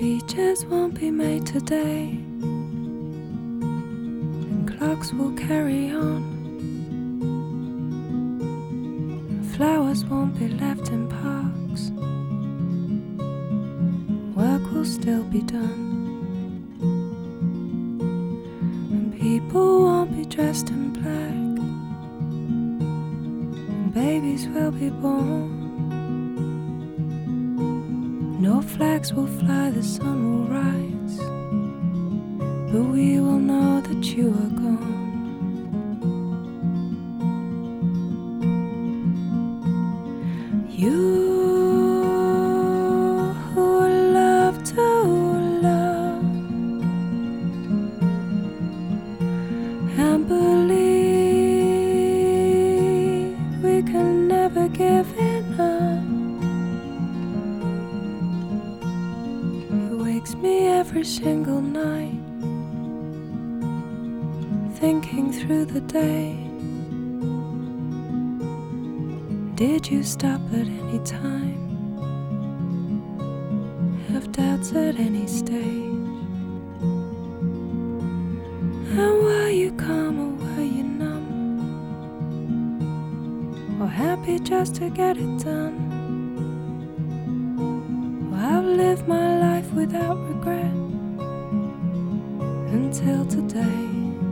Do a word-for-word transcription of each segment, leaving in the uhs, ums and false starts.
Speeches won't be made today, and clocks will carry on. Flowers won't be left in parks, work will still be done. And people won't be dressed in black, and babies will be born. No flags will fly, the sun will rise, but we will know that you are gone. You who love to love and believe we can never give enough. Wakes me every single night, thinking through the day. Did you stop at any time? Have doubts at any stage? And were you calm or were you numb? Or happy just to get it done? I've lived my life without regret until today.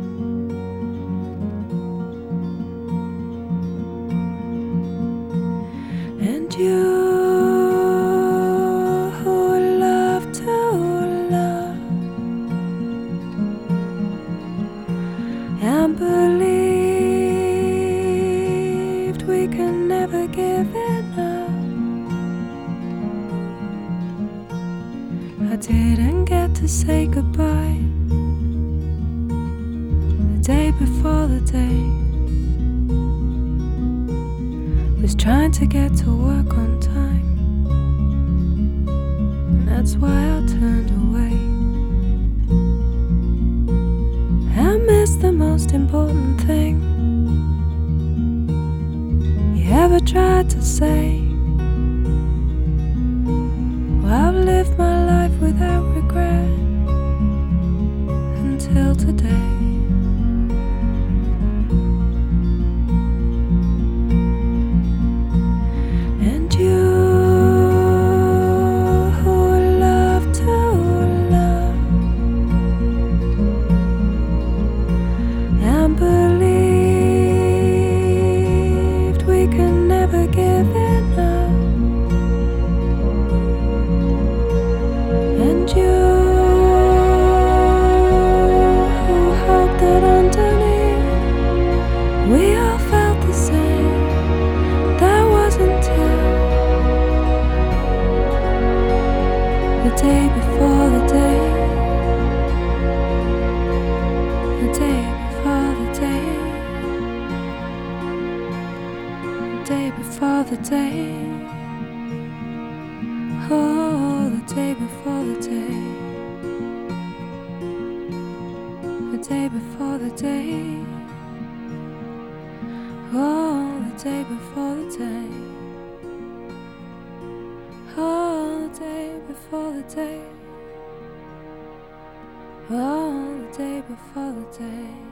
And you who love to love and believed we can never give enough. I didn't get to say goodbye the day before the day. Was trying to get to work on time, and that's why I turned away. I missed the most important thing you ever tried to say. I've lived my life without regret until today. And you who love to love and believed we can never give enough. And you who hope that underneath we all felt the same. That wasn't till the day before the day, the day before the day, the day before the day. Oh, the day before the day, the day before the day. Oh, the day before the day. Oh, the day before the day. Oh, the day before the day.